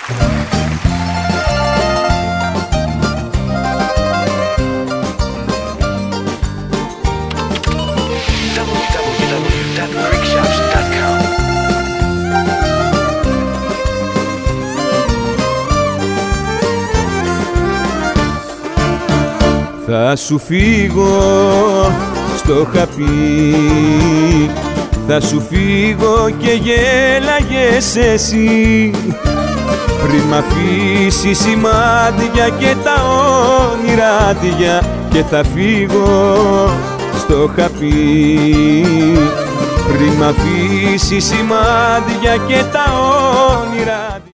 www.greekshops.com. Θα σου φύγω στο χαπί, θα σου φύγω και γέλαγες εσύ, πριν μ' αφήσεις σημάδια και τα όνειρα άδεια, και θα φύγω στο χαπί, πριν μ' αφήσεις σημάδια και τα όνειρα άδεια.